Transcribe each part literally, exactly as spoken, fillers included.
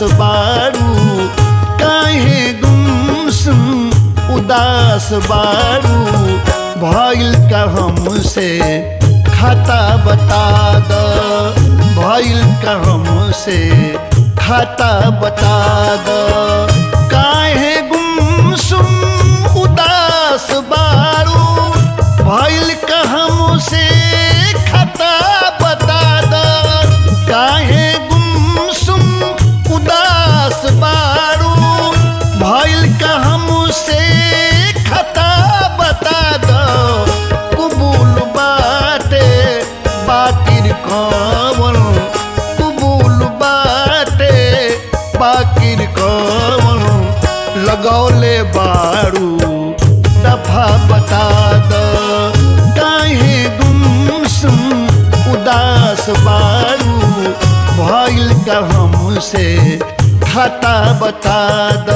बारू काहे गुमसुम उदास बारू भइल का हमसे खाता बता द भइल का हमसे खाता बता द काहे गुमसुम उदास बारू भइल का हमसे खाता बता द काहे गुमसुम उदास बारू भइल का हमसे खाता बता द कबूल बाटे बाकिर कवन कबूल बाटे बाकिर कवन लगौले बारू दफा बता द काहे गुमसुम उदास बारू भइल का हमसे खाता बता द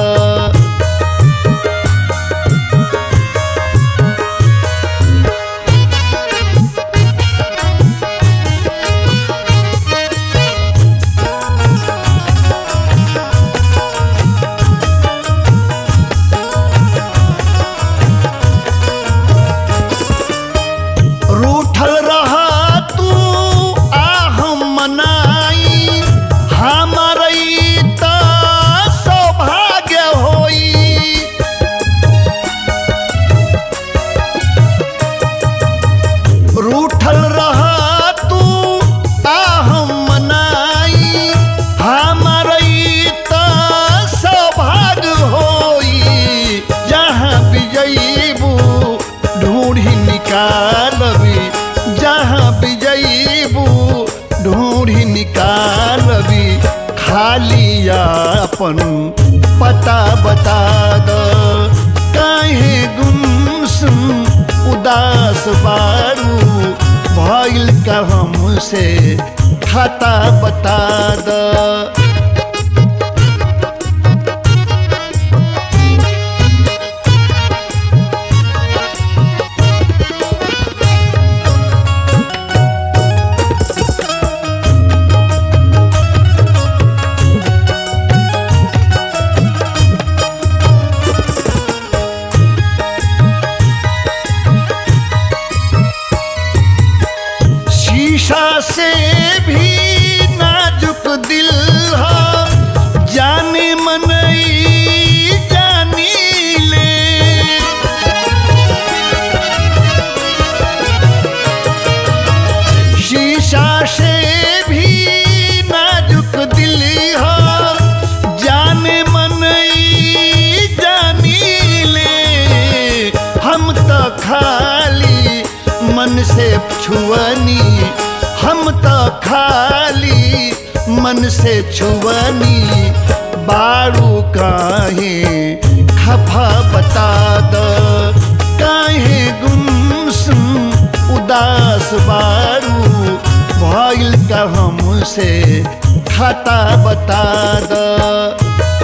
रूठल रहा तू आहम मनाई हमारी तो सौभाग्य होई जहाँ विजयबू ढूंढी निकालबी जहाँ विजयबू ढूंढी निकालबी खाली अपन पता बता द काहे गुमसुम उदास बारू भइल का हमसे खाता बता द शीशा से भी नाजुक दिल है जाने मनई जानी ले शीशा से भी नाजुक दिल है जाने मनई जानी ले हम तो खाली मन से छुअनी हम तो खाली मन से छुअनी बारू काहे खफा बता द काहे गुमसुम उदास बारू भइल का हमसे खाता बता द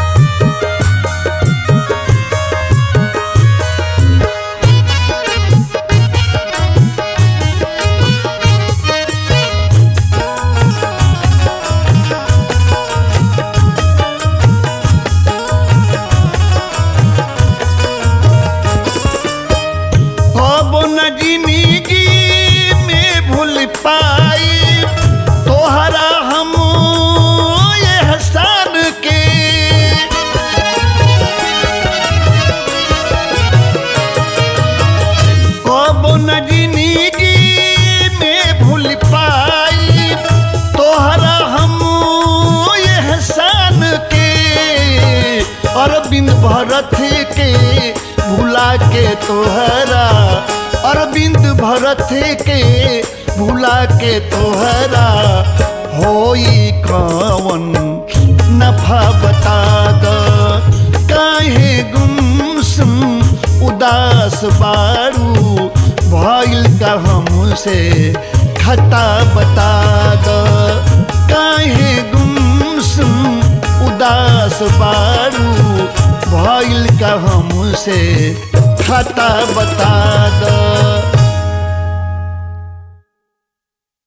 पाई तोहरा हम एहसान के कब न जिंदगी में भूल पाई तोहरा हम एहसान के अरविंद भरत के भुला के तोहरा अरविंद भरत के भुला के तोहरा होई कवन नफा बता द काहे गुमसुम उदास बारू भइल का हमसे खाता बता द काहे गुमसुम उदास बारू भइल का हमसे खाता बता द।